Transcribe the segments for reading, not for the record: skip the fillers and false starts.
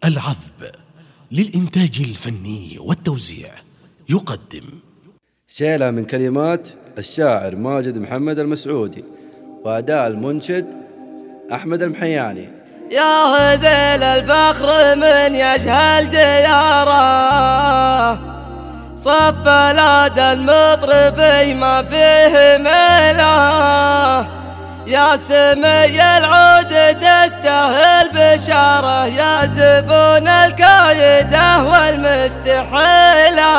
العذب للإنتاج الفني والتوزيع يقدم شيلة من كلمات الشاعر ماجد محمد المسعودي وأداء المنشد أحمد المحياني. يا هذيل الفخر من يجهل دياره، صف لدى المطربي ما فيه ميله، يا سمي العود تستاهل بشاره، يا زبون الكايده والمستحيله.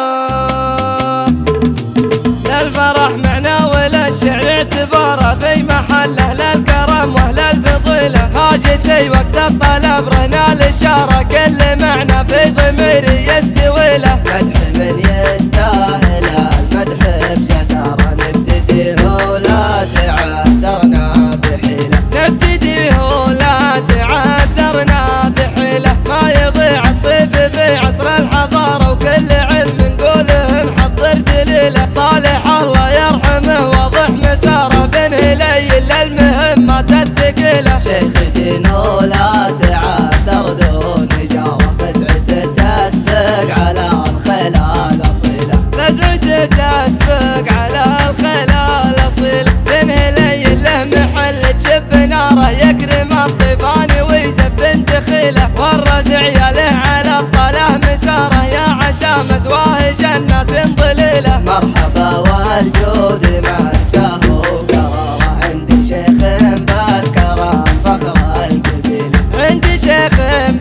للفرح معنا وللشعر اعتباره في محله، للكرم واهل الفضيله هاجسي وقت الطلب رهنا الاشاره، كل معنى في ضميري يستوي له، مدح من يستاهل المدح بجداره، نبتديه ولا تعذرنا بحيله، نبتديه ولا تعذرنا بحيله، ما يضيع الطيب في عصر الحضاره، وكل علم نقوله نحضر دليله، صالح الله يرحمه واضح مساره، بنه ليل المهمات الثقيله، شيخ دين ولا تعذر دون جاره، فزعته تسبق على الخلال اصيله، فزعته تسبق على الخلال اصيله، بنه ليل له محل تشب ناره، يكرم الضيفان ويزبن دخيله، ورد عياله على الطلاه مساره، يا عسى مثواه جنة ضليله، مرحبا والجود ما انساه وقراره، عندي شيخ بالكرم فخر القبيله، عندي شيخ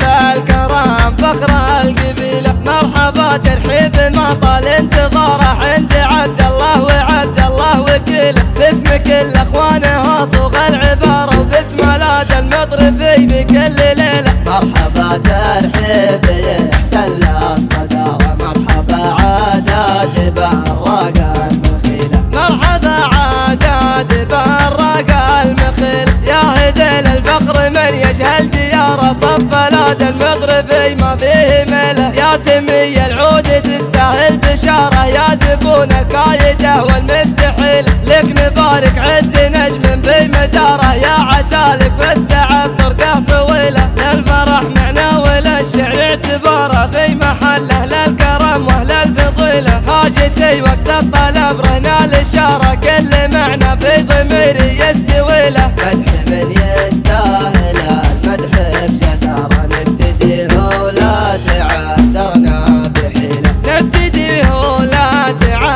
بالكرم فخر القبيله، مرحبا ترحيب ما طال انتظاره، عند عبد الله وعبد الله وكيله، باسم كل اخوانه صوغ العباره، وباسم ولاد المطربي بكل ليله، مرحبا ترحيب يحتل الصداره، مرحبا عداد بالراقه المخيله، مرحبا عداد بالراقه المخيله، يا هذيل الفخر من يجهل دياره، صف لدى المطربي ما فيه ميله، يا سمي العود تستاهل بشاره، يا زبون الكايده والمستحيل، لك نبارك عد نجم بمداره، يا عسالك في السعد طرقه طويله، للفرح معنا وللشعر اعتباره في محله، للكرم واهل الفضيله هاجسي وقت الطلب رهنا الاشاره، كل معنى في ضميري يستوي له، مدح من يستاهل المدح بجداره، نبتديه ولا تعذرنا بحيله، نبتديه ولا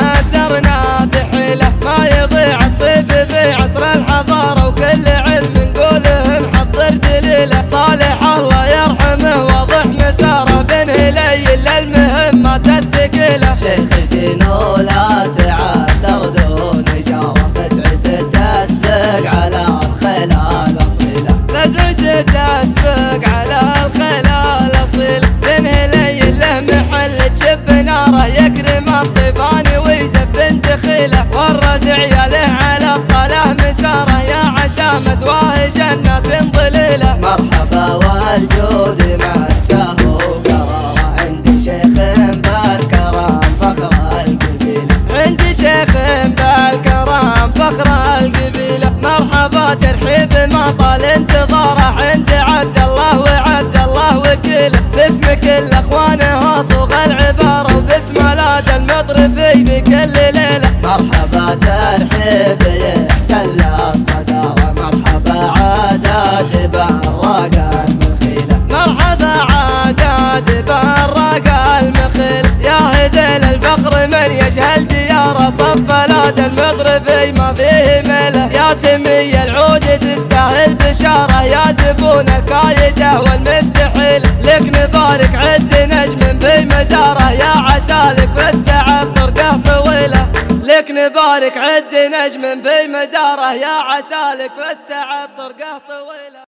تعذرنا بحيله، ما يضيع الطيب في عصر الحضاره، وكل علم نقوله نحضر دليله، صالح الله يرحمه واضح مساره، بنه ليل المهمات الثقيله، شيخ دين ولا تعذر دون جاره، فزعته تسبق على الخلال اصيله، فزعته تسبق على الخلال اصيله، بنه ليل له محل تشب ناره، يكرم الضيفان ويزبن دخيله، ورد عياله على الطلاه مساره، يا عسى مثواه جنة ضليله، مرحبا والجود ما انساه وقراره، عندي شيخ بالكرم فخر القبيله، عندي شيخ بالكرم فخر القبيله، مرحبا ترحيب ما طال انتظاره، عند عبد الله وعبد الله وكيله، باسم كل اخوانه صوغ العباره، وباسم ولاد المطربي بكل ليله، مرحبا ترحيب يحتل الصداره، مرحبا عداد بالراقه المخيله، مرحبا عداد بالراقه المخيله، يا هذيل الفخر من يجهل دياره، صف لدى المطربي ما فيه ميله، يا سمي العود تستاهل بشاره، يا زبون الكايده والمستحيل، لك نبارك عد نجم بمداره، يا عسالك في السعد طرقه طويله، لك نبارك عد نجم بمداره، يا عسالك في السعد طرقه طويله.